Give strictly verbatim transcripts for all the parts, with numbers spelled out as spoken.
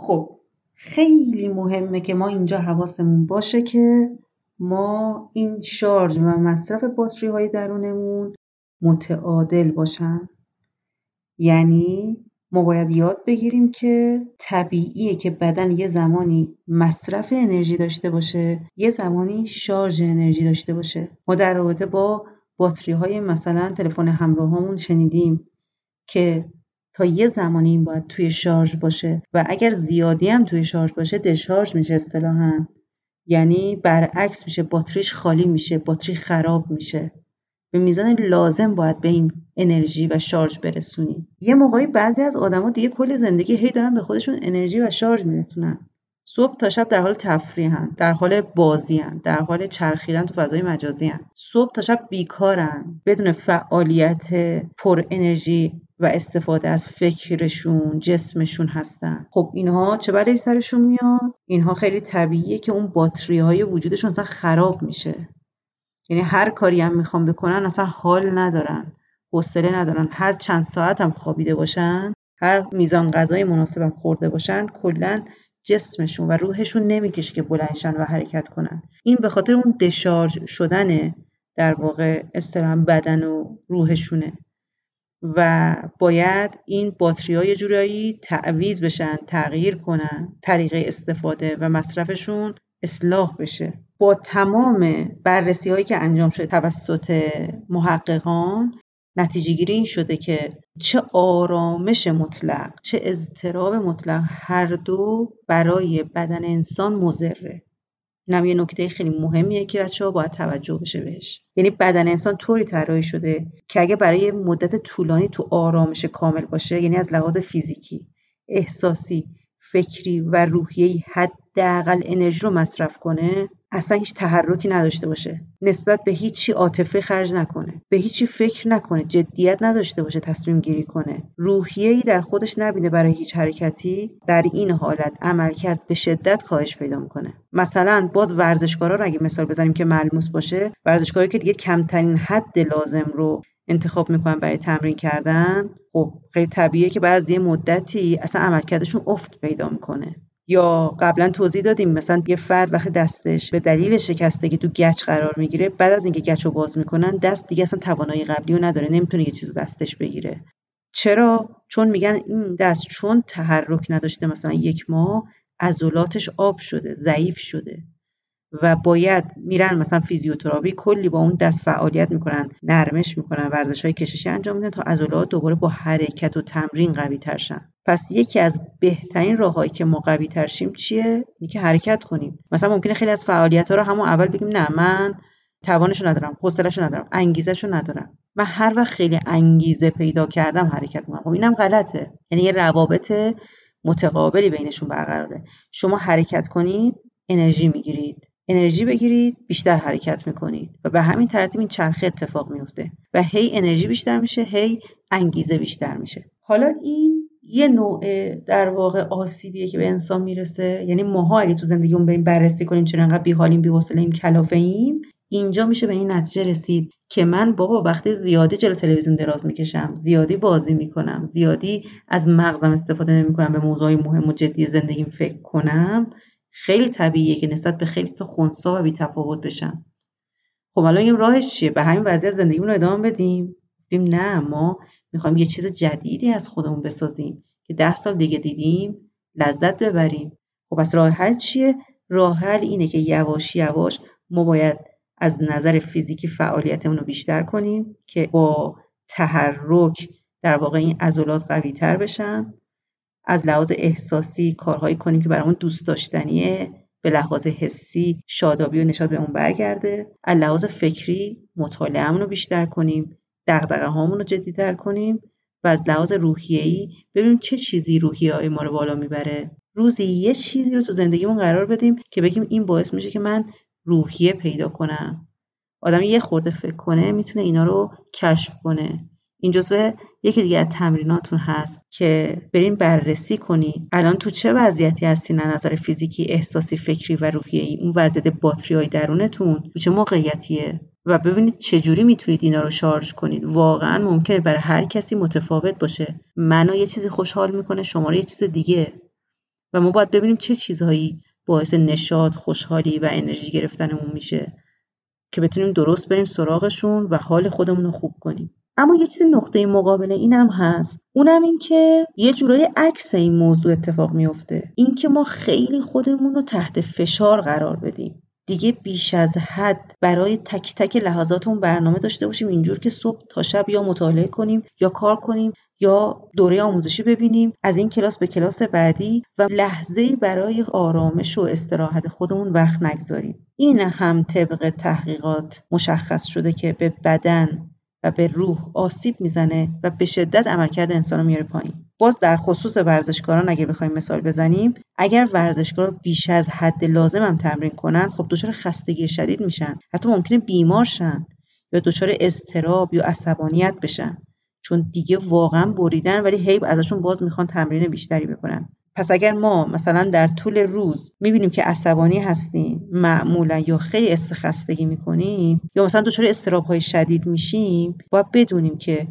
خب خیلی مهمه که ما اینجا حواسمون باشه که ما این شارژ و مصرف باتری های درونمون متعادل باشن. یعنی ما باید یاد بگیریم که طبیعیه که بدن یه زمانی مصرف انرژی داشته باشه، یه زمانی شارژ انرژی داشته باشه. ما در رابطه با باتری های مثلا تلفن همراهمون شنیدیم که تا یه زمانی این باید توی شارژ باشه و اگر زیادی هم توی شارژ باشه دشارژ میشه اصطلاحاً. یعنی برعکس میشه، باتریش خالی میشه، باتری خراب میشه. به میزان لازم باید به این انرژی و شارژ برسونیم. یه موقعی بعضی از آدما دیگه کل زندگی هی دارن به خودشون انرژی و شارژ میرسونن. صبح تا شب در حال تفریحن، در حال بازی‌ان، در حال چرخیدن تو فضای مجازی‌ان. صبح تا شب بیکارن، بدون فعالیت پر انرژی و استفاده از فکرشون، جسمشون هستن. خب اینها چه بلایی سرشون میاد؟ اینها خیلی طبیعیه که اون باتری‌های وجودشون اصلا خراب میشه. یعنی هر کاری هم میخوام بکنن اصلا حال ندارن، حوصله ندارن. هر چند ساعت هم خوابیده باشن، هر میزان غذای مناسبم خورده باشن، کلاً جسمشون و روحشون نمیکشه که بلندشن و حرکت کنن. این به خاطر اون دشارژ شدن در واقع اصطلاحاً بدن و روحشونه و باید این باتری‌ها یه جورایی تعویض بشن، تغییر کنن، طریقه استفاده و مصرفشون اصلاح بشه. با تمام بررسی هایی که انجام شده توسط محققان، نتیجه گیری این شده که چه آرامش مطلق، چه اضطراب مطلق، هر دو برای بدن انسان مضره. این هم یه نکته خیلی مهمیه که بچه‌ها باید توجه بشه بهش. یعنی بدن انسان طوری طراحی شده که اگه برای مدت طولانی تو آرامش کامل باشه، یعنی از لحاظ فیزیکی، احساسی، فکری و روحیه‌ای حداقل انرژی رو مصرف کنه، اصلا هیچ تحرکی نداشته باشه، نسبت به هیچی عاطفه خرج نکنه، به هیچی فکر نکنه، جدیت نداشته باشه، تصمیم گیری کنه، روحیه‌ای در خودش نبینه برای هیچ حرکتی، در این حالت عملکرد به شدت کاهش پیدا میکنه. مثلا باز ورزشکارا رو اگه مثال بزنیم که ملموس باشه، ورزشکاری که دیگه کمترین حد لازم رو انتخاب میکنن برای تمرین کردن، خب خیلی طبیعیه که بعد از یه مدتی اصلا عملکردشون افت پیدا میکنه. یا قبلا توضیح دادیم مثلا یه فرد وقتی دستش به دلیل شکستگی تو گچ قرار میگیره، بعد از اینکه گچ رو باز میکنن دست دیگه اصلا توانایی قبلی رو نداره، نمیتونه یه چیزو دستش بگیره. چرا؟ چون میگن این دست چون تحرک نداشته مثلا یک ماه، عضلاتش آب شده، ضعیف شده و باید میرن مثلا فیزیوتراپی، کلی با اون دست فعالیت میکنن، نرمش میکنن، ورزش‌های کششی انجام میدن تا عضلات دوباره با حرکت و تمرین قوی تر شن. پس یکی از بهترین راههایی که ما قوی تر شیم چیه؟ اینکه حرکت کنیم. مثلا ممکنه خیلی از فعالیت‌ها رو همون اول بگیم نه من توانشو ندارم، حوصله‌شو ندارم، انگیزه‌شو ندارم. من هر وقت خیلی انگیزه پیدا کردم حرکت میکنم. خب اینم غلطه. یعنی یه روابط متقابلی بینشون برقراره. شما حرکت کنید، انرژی میگیرید. انرژی بگیرید، بیشتر حرکت میکنید و به همین ترتیب این چرخه اتفاق میفته و هی انرژی بیشتر میشه، هی انگیزه بیشتر میشه. حالا این یه نوع در واقع آسیبیه که به انسان میرسه. یعنی ماها اگه تو زندگیمون بریم بررسی کنیم چرا انقدر بی‌حالیم، بی‌حوصله‌ایم، کلافه‌ایم، اینجا میشه به این نتیجه رسید که من بابا وقتی زیادی جلوی تلویزیون دراز میکشم، زیادی بازی میکنم، زیادی از مغزم استفاده نمیکنم به موضوعای مهم و جدی زندگیم فکر کنم، خیلی طبیعیه که نسبت به خیلی خنثی و بی‌تفاوت بشم. خب حالا این راهش چیه؟ به همین وضعیت زندگیمون رو ادامه بدیم؟ گفتیم نه، ما میخوایم یه چیز جدیدی از خودمون بسازیم که ده سال دیگه دیدیم لذت ببریم. خب پس راه حل چیه؟ راه حل اینه که یواش یواش ما باید از نظر فیزیکی فعالیتمون رو بیشتر کنیم که با تحرک در واقع این عضلات قوی تر بشن. از لحاظ احساسی کارهایی کنیم که برامون دوست داشتنیه، به لحاظ حسی شادابی و نشاط بهمون برگرده. از لحاظ فکری مطالعه‌مون رو بیشتر کنیم، دغدغه‌هامون رو جدی‌تر کنیم و از لحاظ روحیه‌ای ببینیم چه چیزی روحیه‌های ما رو بالا میبره. روزی یه چیزی رو تو زندگیمون قرار بدیم که بگیم این باعث میشه که من روحیه پیدا کنم. آدم یه خورده فکر کنه میتونه اینا رو کشف کنه. این جزو یکی دیگه از تمریناتون هست که برین بررسی کنی الان تو چه وضعیتی هستین از نظر فیزیکی، احساسی، فکری و روحیه‌ای. اون وضعیت باتری‌های درونتون تو چه موقعیتیه و ببینید چجوری میتونید اینا رو شارژ کنید. واقعا ممکنه برای هر کسی متفاوت باشه. منو یه چیزی خوشحال میکنه، شما رو یه چیز دیگه. و ما باید ببینیم چه چیزهایی باعث نشاط، خوشحالی و انرژی گرفتنمون میشه که بتونیم درست بریم سراغشون و حال خودمون رو خوب کنیم. اما یه چیز نقطه مقابل اینم هست، اونم این که یه جورای عکس این موضوع اتفاق میفته، این که ما خیلی خودمون رو تحت فشار قرار بدیم، دیگه بیش از حد برای تک تک لحظات اون برنامه داشته باشیم، اینجور که صبح تا شب یا مطالعه کنیم یا کار کنیم یا دوره آموزشی ببینیم، از این کلاس به کلاس بعدی و لحظه‌ای برای آرامش و استراحت خودمون وقت نگذاریم. این هم طبق تحقیقات مشخص شده که به بدن و به روح آسیب میزنه و به شدت عملکرد انسان رو میاره پایین. باز در خصوص ورزشکاران اگه بخوایم مثال بزنیم، اگر ورزشکارا بیش از حد لازم هم تمرین کنن، خب دچار خستگی شدید میشن، حتی ممکنه بیمار شن یا دچار اضطراب یا عصبانیت بشن، چون دیگه واقعا بریدن ولی هی ازشون باز میخوان تمرین بیشتری بکنن. پس اگر ما مثلا در طول روز میبینیم که عصبانی هستیم معمولا یا خیلی استخستگی میکنیم یا مثلا دچار اضطراب‌های شدید میشیم، باید بدونیم که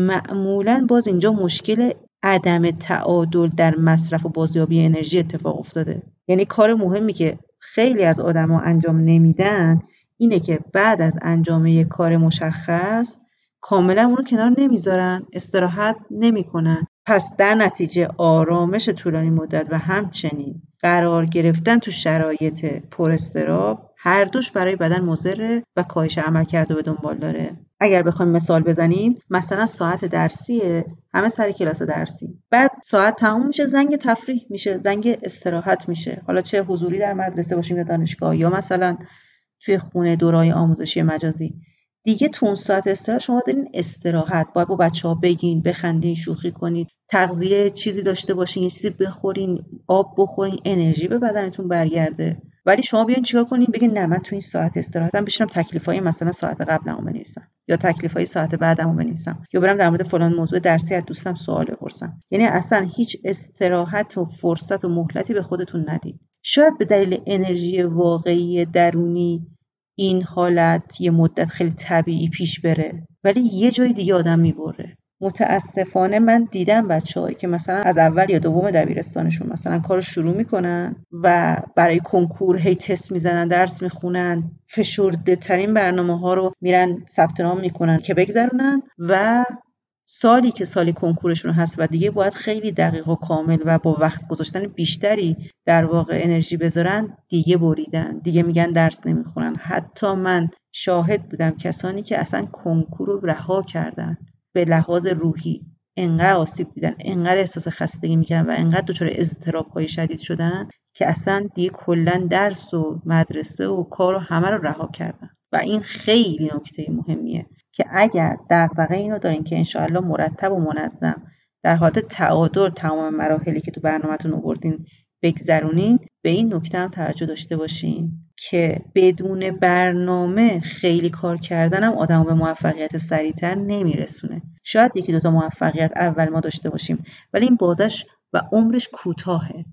معمولا باز اینجا مشکل عدم تعادل در مصرف و بازیابی انرژی اتفاق افتاده. یعنی کار مهمی که خیلی از آدما انجام نمیدن اینه که بعد از انجام یک کار مشخص کاملا اونو کنار نمیذارن، استراحت نمیکنن. پس در نتیجه آرامش طولانی مدت و همچنین قرار گرفتن تو شرایط پر اضطراب هر دوش برای بدن مضره و کاهش عملکرد رو به دنبال داره. اگر بخوایم مثال بزنیم، مثلا ساعت درسیه، همه سر کلاس درسی، بعد ساعت تموم میشه، زنگ تفریح میشه، زنگ استراحت میشه، حالا چه حضوری در مدرسه باشیم یا دانشگاه یا مثلا توی خونه دورای آموزشی مجازی. دیگه تو اون ساعت استراحت شما دارین استراحت، باید با بچه‌ها بگین، بخندین، شوخی کنین، تغذیه چیزی داشته باشین، یه چیزی بخورین، آب بخورین، انرژی به بدنتون برگرده. ولی شما بیاین چیکار کنین؟ بگین نه من تو این ساعت استراحتم بشینم تکلیفای مثلا ساعت قبلمو بنویسم یا تکلیفای ساعت بعدمو بنویسم یا برم در مورد فلان موضوع درسی از دوستم سوال بپرسم. یعنی اصلا هیچ استراحت و فرصت و مهلتی به خودتون ندید. شاید به دلیل انرژی واقعی درونی این حالت یه مدت خیلی طبیعی پیش بره، ولی یه جای دیگه آدم میبره. متاسفانه من دیدم بچه‌هایی که مثلا از اول یا دوم دبیرستانشون مثلا کارو شروع میکنن و برای کنکور هی تست میزنن، درس میخونن، فشرده ترین برنامه ها رو میرن ثبت نام میکنن که بگذرونن و سالی که سالی کنکورشون هست و دیگه باید خیلی دقیق و کامل و با وقت گذاشتن بیشتری در واقع انرژی بذارن، دیگه بریدن، دیگه میگن درس نمیخونن. حتی من شاهد بودم کسانی که اصلا کنکور رو رها کردن به لحاظ روحی، انقدر آسیب دیدن، انقدر احساس خستگی میکنن و انقدر دچار اضطراب‌های شدید شدن که اصلا دیگه کلا درس و مدرسه و کار و همه رو رها کردن. و این خیلی نکته مهمیه که اگر دغدغه اینو دارین که انشاءالله مرتب و منظم در حالت تعادل تمام مراحلی که تو برنامه‌تون آوردین بگذرونین، به این نکته هم توجه داشته باشین که بدون برنامه خیلی کار کردن هم آدمو به موفقیت سریعتر نمیرسونه. شاید یکی دوتا موفقیت اول ما داشته باشیم ولی این بازش و عمرش کوتاهه.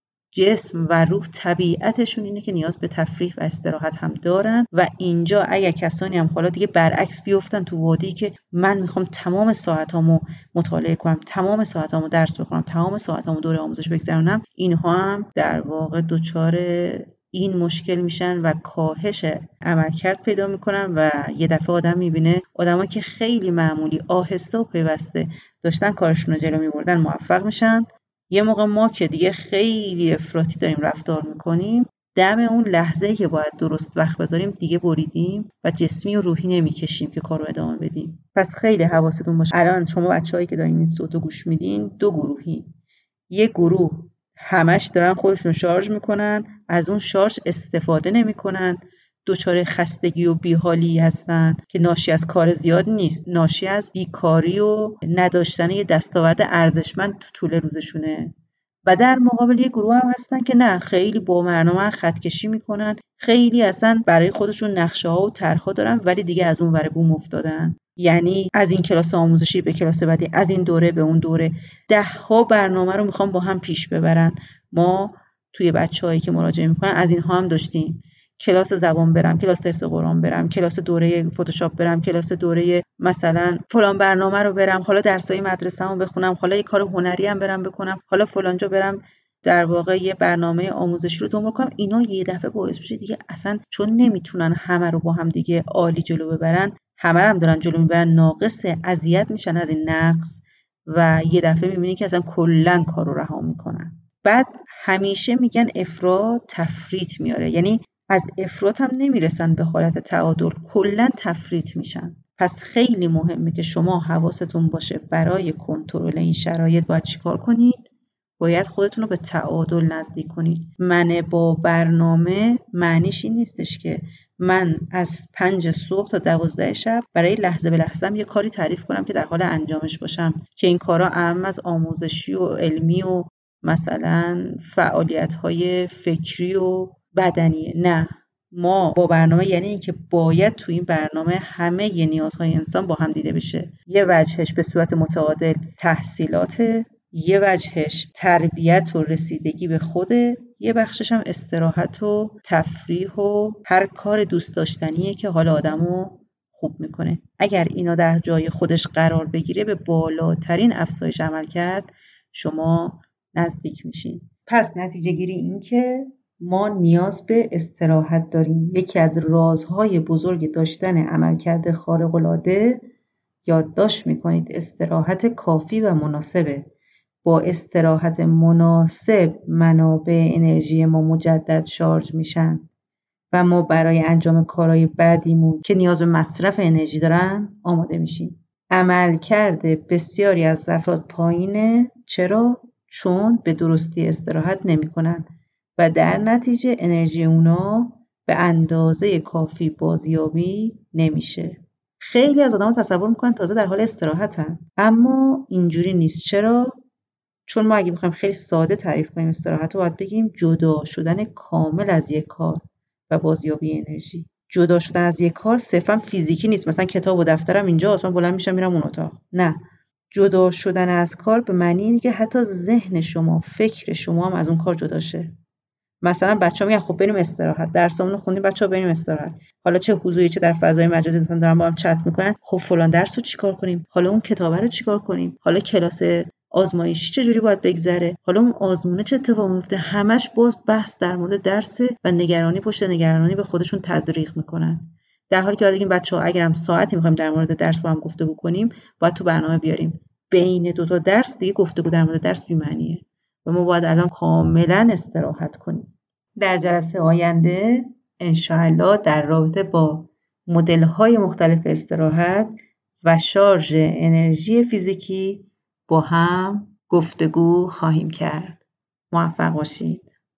جسم و روح طبیعتشون اینه که نیاز به تفریح و استراحت هم دارن و اینجا اگر کسانی هم حالا دیگه برعکس بیفتن تو وادی که من میخوام تمام ساعتامو مطالعه کنم، تمام ساعتامو درس بخونم، تمام ساعتامو دوره آموزش بگذرونم، اینها هم در واقع دچار این مشکل میشن و کاهش عملکرد پیدا میکنن و یه دفعه آدم میبینه آدمایی که خیلی معمولی آهسته و پیوسته داشتن کارشون رو جلو میبردن موفق میشن. یه موقع ما که دیگه خیلی افراطی داریم رفتار میکنیم، دم اون لحظه‌ای که باید درست وقت بذاریم دیگه بریدیم و جسمی و روحی نمیکشیم که کارو ادامه بدیم. پس خیلی حواستون باشه. الان شما بچه‌هایی که دارین این صوتو گوش میدین دو گروهی. یه گروه همش دارن خودشون شارژ میکنن، از اون شارژ استفاده نمیکنن، دچار خستگی و بیحالی هستن که ناشی از کار زیاد نیست، ناشی از بیکاری و نداشتن یه دستاورد ارزشمند تو طول روزشونه. و در مقابل یه گروه هم هستن که نه، خیلی با برنامه خط کشی میکنن، خیلی اصلا برای خودشون نقشه ها و طرح‌ها دارن ولی دیگه از اون ور بوم افتادن. یعنی از این کلاس آموزشی به کلاس بعدی، از این دوره به اون دوره، ده ها برنامه رو میخوام با هم پیش ببرن. ما توی بچه‌هایی که مراجعه میکنن از اینها هم داشتیم. کلاس زبان برم، کلاس حفظ قرآن برم، کلاس دوره فتوشاپ برم، کلاس دوره مثلا فلان برنامه رو برم، حالا درسای مدرسه‌مو بخونم، حالا یه کار هنری هم برم بکنم، حالا فلان جا برم در واقع یه برنامه آموزشی رو دنبال کنم، اینا یه دفعه باعث بشه دیگه اصلا چون نمیتونن همه رو با هم دیگه عالی جلو ببرن، همه هم دارن جلو میبرن، ناقصه، اذیت میشن از این نقص و یه دفعه میبینی که اصلا کلا کار رو رها میکنن. بعد همیشه میگن افراط تفریط میاره، یعنی از افراط هم نمیرسن به حالت تعادل، کلا تفریط میشن. پس خیلی مهمه که شما حواستون باشه برای کنترل این شرایط باید چیکار کنید؟ باید خودتون رو به تعادل نزدیک کنید. من با برنامه معنیش این نیستش که من از پنج صبح تا دوازده شب برای لحظه به لحظه یه کاری تعریف کنم که در حال انجامش باشم که این کارا اهم از آموزشی و علمی و مثلا فعالیت‌های فکری و بدنیه. نه، ما با برنامه یعنی این که باید تو این برنامه همه ی نیازهای انسان با هم دیده بشه. یه وجهش به صورت متعادل تحصیلات، یه وجهش تربیت و رسیدگی به خوده، یه بخشش هم استراحت و تفریح و هر کار دوست داشتنیه که حال آدمو خوب میکنه. اگر اینا در جای خودش قرار بگیره به بالاترین افزایش عمل کرد شما نزدیک میشین. پس نتیجه گیری این که ما نیاز به استراحت داریم. یکی از رازهای بزرگ داشتن عملکرد خارق‌العاده، یادداشت میکنید، استراحت کافی و مناسبه. با استراحت مناسب منابع انرژی ما مجدد شارژ میشن و ما برای انجام کارهای بعدیمون که نیاز به مصرف انرژی دارن آماده میشیم. عملکرد بسیاری از افراد پایینه. چرا؟ چون به درستی استراحت نمیکنن و در نتیجه انرژی اونا به اندازه کافی بازیابی نمیشه. خیلی از آدم‌ها تصور میکنن تازه در حال استراحتن، اما اینجوری نیست. چرا؟ چون ما اگه بخوایم خیلی ساده تعریف کنیم استراحت رو، باید بگیم جدا شدن کامل از یک کار و بازیابی انرژی. جدا شدن از یک کار صرفا فیزیکی نیست، مثلا کتاب و دفترم اینجا اصلا بلند میشم میرم اون اتاق. نه، جدا شدن از کار به معنی اینه که حتی ذهن شما، فکر شما هم از اون کار جدا شه. مثلا بچه‌ها میگن خب بریم استراحت، درسمون رو خوندیم بچه‌ها بریم استراحت. حالا چه حضوری چه در فضای مجازی انسان دارن با هم چت میکنن، خب فلان درس رو چیکار کنیم، حالا اون کتابه رو چیکار کنیم، حالا کلاس آزمایشی چه جوری باید بگذره، حالا اون آزمونه چه اتفاقی میفته. همش باز بحث در مورد درس و نگرانی پشت نگرانی به خودشون تزریق میکنن. در حالی که باید بگیم بچه‌ها اگرم ساعتی می‌خوایم در مورد درس با هم گفتگو کنیم، باید تو برنامه بیاریم. بین دو تا درس دیگه گفتگو در مورد درس بی‌معنیه و ما باید الان کاملا استراحت کنیم. در جلسه آینده انشاءالله در رابطه با مدل‌های مختلف استراحت و شارژ انرژی فیزیکی با هم گفتگو خواهیم کرد. موفق باشید.